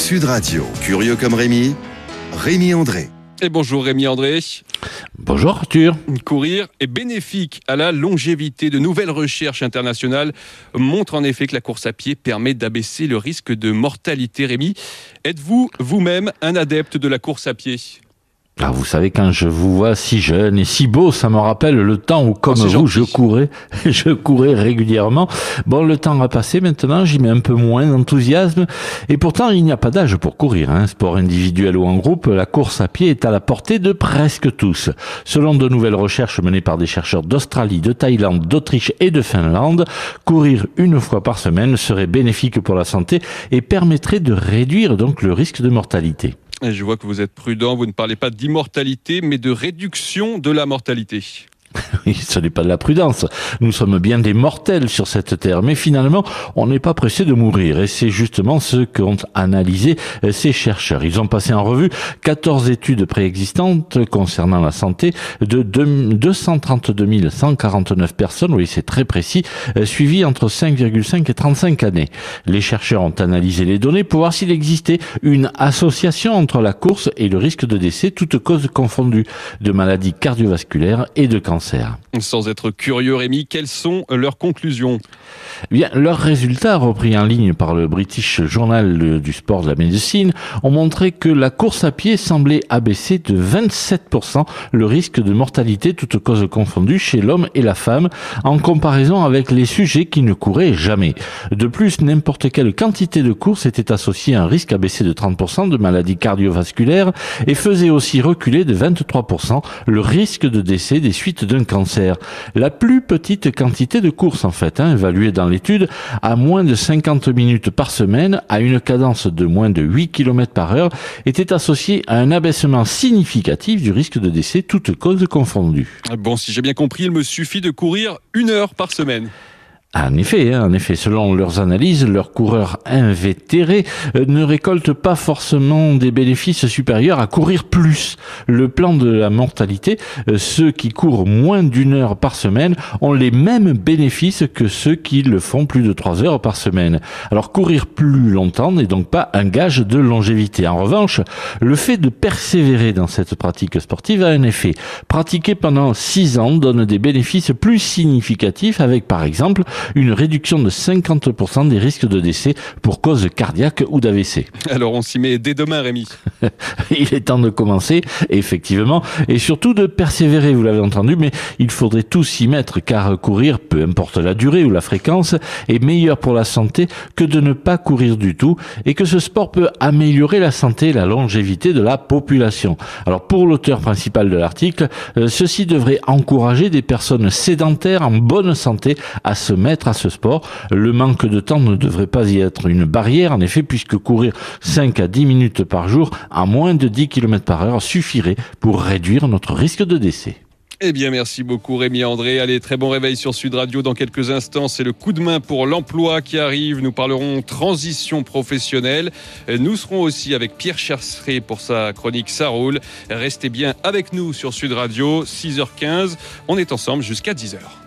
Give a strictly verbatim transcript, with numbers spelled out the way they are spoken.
Sud Radio, curieux comme Rémi, Rémi André. Et bonjour Rémi André. Bonjour Arthur. Courir est bénéfique à la longévité. De nouvelles recherches internationales montrent en effet que la course à pied permet d'abaisser le risque de mortalité. Rémi, êtes-vous vous-même un adepte de la course à pied ? Ah, vous savez, quand je vous vois si jeune et si beau, ça me rappelle le temps où, comme oh, vous, je courais, je courais régulièrement. Bon, le temps a passé maintenant, j'y mets un peu moins d'enthousiasme. Et pourtant, il n'y a pas d'âge pour courir, hein. Sport individuel ou en groupe, la course à pied est à la portée de presque tous. Selon de nouvelles recherches menées par des chercheurs d'Australie, de Thaïlande, d'Autriche et de Finlande, courir une fois par semaine serait bénéfique pour la santé et permettrait de réduire donc le risque de mortalité. Je vois que vous êtes prudent, vous ne parlez pas d'immortalité, mais de réduction de la mortalité. Oui, ce n'est pas de la prudence. Nous sommes bien des mortels sur cette terre, mais finalement, on n'est pas pressé de mourir. Et c'est justement ce qu'ont analysé ces chercheurs. Ils ont passé en revue quatorze études préexistantes concernant la santé de deux cent trente-deux mille cent quarante-neuf personnes, oui, c'est très précis, suivies entre cinq virgule cinq et trente-cinq années. Les chercheurs ont analysé les données pour voir s'il existait une association entre la course et le risque de décès, toutes causes confondues, de maladies cardiovasculaires et de cancer. Sans être curieux, Rémi, quelles sont leurs conclusions ? Bien, leurs résultats, repris en ligne par le British Journal du sport de la médecine, ont montré que la course à pied semblait abaisser de vingt-sept pour cent le risque de mortalité, toutes causes confondues, chez l'homme et la femme, en comparaison avec les sujets qui ne couraient jamais. De plus, n'importe quelle quantité de course était associée à un risque abaissé de trente pour cent de maladies cardiovasculaires et faisait aussi reculer de vingt-trois pour cent le risque de décès des suites d'un cancer. La plus petite quantité de course, en fait, hein, évaluée dans l'étude à moins de cinquante minutes par semaine, à une cadence de moins de huit kilomètres par heure, était associée à un abaissement significatif du risque de décès, toutes causes confondues. Bon, si j'ai bien compris, il me suffit de courir une heure par semaine. En effet, en effet, selon leurs analyses, leurs coureurs invétérés ne récoltent pas forcément des bénéfices supérieurs à courir plus. Le plan de la mortalité, ceux qui courent moins d'une heure par semaine ont les mêmes bénéfices que ceux qui le font plus de trois heures par semaine. Alors courir plus longtemps n'est donc pas un gage de longévité. En revanche, le fait de persévérer dans cette pratique sportive a un effet. Pratiquer pendant six ans donne des bénéfices plus significatifs avec, par exemple, une réduction de cinquante pour cent des risques de décès pour cause cardiaque ou d'A V C. Alors on s'y met dès demain, Rémi. Il est temps de commencer, effectivement, et surtout de persévérer, vous l'avez entendu, mais il faudrait tous s'y mettre, car courir, peu importe la durée ou la fréquence, est meilleur pour la santé que de ne pas courir du tout, et que ce sport peut améliorer la santé et la longévité de la population. Alors pour l'auteur principal de l'article, euh, ceci devrait encourager des personnes sédentaires en bonne santé à se mettre à ce sport. Le manque de temps ne devrait pas y être une barrière, en effet, puisque courir cinq à dix minutes par jour à moins de dix kilomètres par heure suffirait pour réduire notre risque de décès. Eh bien, merci beaucoup Rémi André. Allez, très bon réveil sur Sud Radio. Dans quelques instants, c'est le coup de main pour l'emploi qui arrive. Nous parlerons transition professionnelle. Nous serons aussi avec Pierre Chasseret pour sa chronique Ça roule. Restez bien avec nous sur Sud Radio, six heures quinze. On est ensemble jusqu'à dix heures.